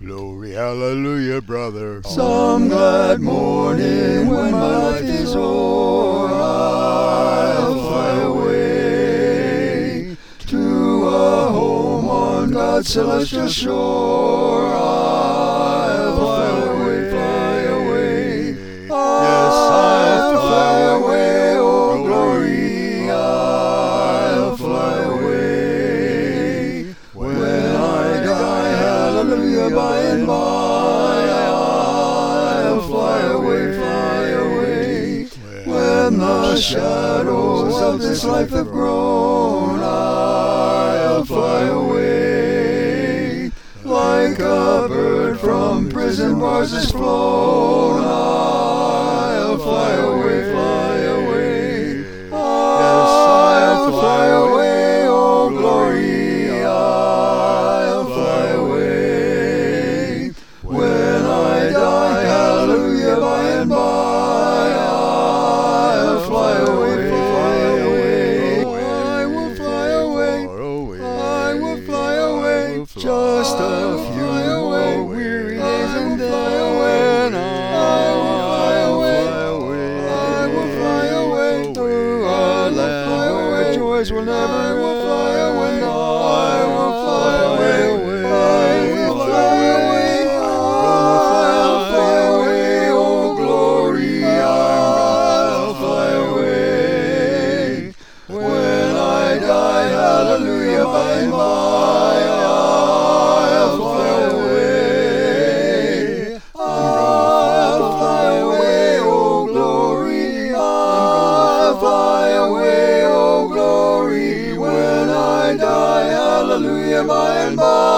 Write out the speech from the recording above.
Glory, hallelujah, brother. Some glad morning when my life is o'er, I'll fly away to a home on God's celestial shore. I'll fly away, fly away. Yes, I'll fly away, oh glory, I'll fly away. When I die, hallelujah, by and by, I'll fly away, fly away. When the shadows of this life have grown, I'll fly away. Like a bird from prison bars is flown, I'll fly away, fly away. Yes, I'll fly away, oh glory, I'll fly away. When I die, hallelujah, by and by, I'll fly away, fly away. I will fly away, I will fly away, just a few more weary days and then I will fly away, I will fly away through a land where joys will never end. I will fly away, I will fly away, I'll fly away, oh glory, I'll fly away. When I die, hallelujah, by and by, I'll fly away. I'll fly away, oh glory, I'll fly away, oh glory. When I die, hallelujah, by and by.